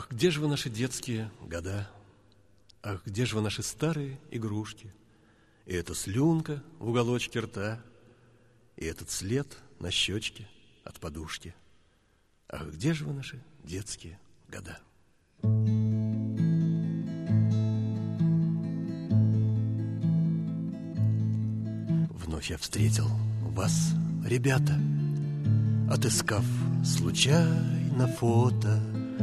Ах, где же вы, наши детские года? Ах, где же вы, наши старые игрушки? И эта слюнка в уголочке рта, и этот след на щечке от подушки. Ах, где же вы, наши детские года? Вновь я встретил вас, ребята, отыскав случайно фото,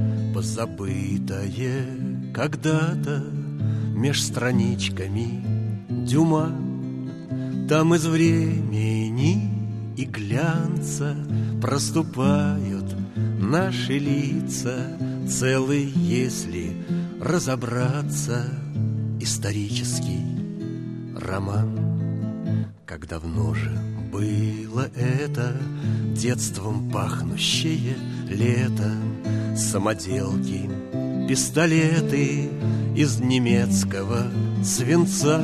позабытое когда-то меж страничками Дюма. Там из времени и глянца проступают наши лица, целый, если разобраться, исторический роман. Как давно же было это детством пахнущее лето, самоделки, пистолеты из немецкого свинца.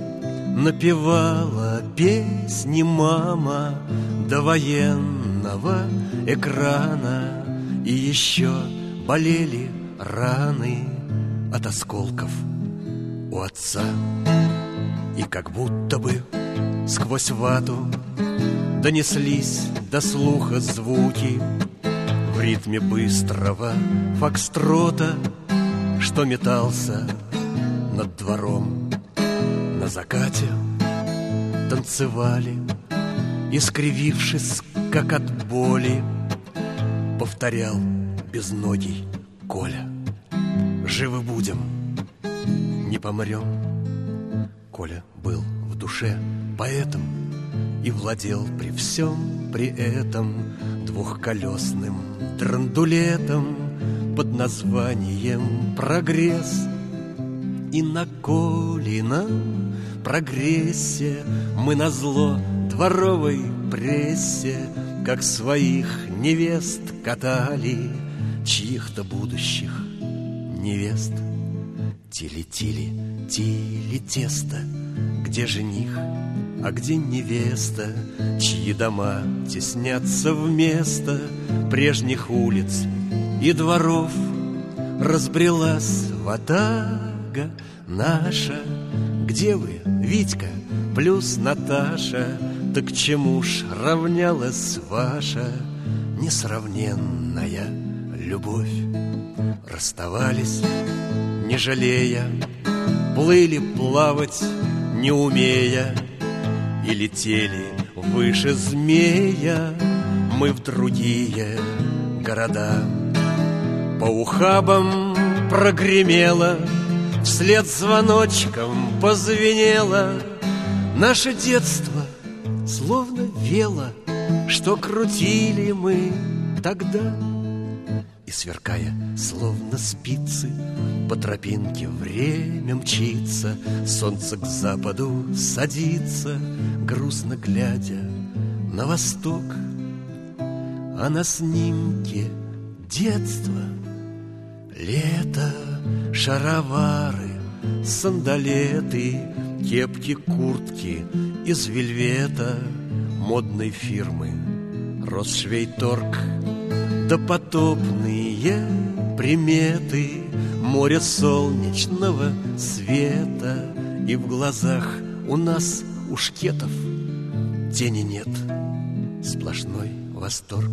Напевала песни мама до военного экрана, и еще болели раны от осколков у отца. И как будто бы сквозь вату донеслись до слуха звуки в ритме быстрого фокстрота, что метался над двором. На закате танцевали, искривившись, как от боли, повторял безногий Коля: живы будем, не помрем. Коля был в душе поэтом и владел при всем при этом двухколесным драндулетом под названием «Прогресс». И на Колином прогрессе мы назло дворовой прессе, как своих невест катали, чьих-то будущих невест. Тили-тили, тили-тесто, где жених, а где невеста, чьи дома теснятся вместо прежних улиц и дворов. Разбрелась ватага наша. Где вы, Витька плюс Наташа? Так к чему ж равнялась ваша несравненная любовь? Расставались, не жалея, плыли плавать, не умея, и летели выше змея мы в другие города. По ухабам прогремело, вслед звоночком позвенело наше детство, словно вело, что крутили мы тогда. И, сверкая, словно спицы, по тропинке время мчится, солнце к западу садится, грустно глядя на восток. А на снимке детство, лето, шаровары, сандалеты, кепки, куртки из вельвета модной фирмы Росшвейторг, допотопные приметы, море солнечного света. И в глазах у нас, у шкетов, тени нет, сплошной восторг.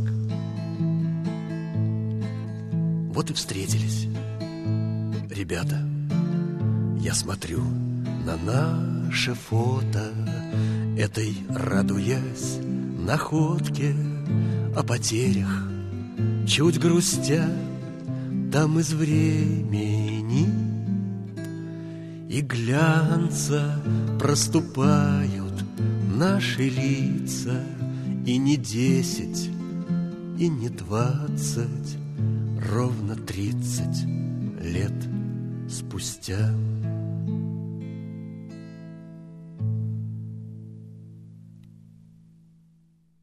Вот и встретились, ребята. Я смотрю на наше фото, этой радуясь находке, о потерях чуть грустя. Там из времени и глянца проступают наши лица, и не 10, и не 20, ровно 30 лет спустя.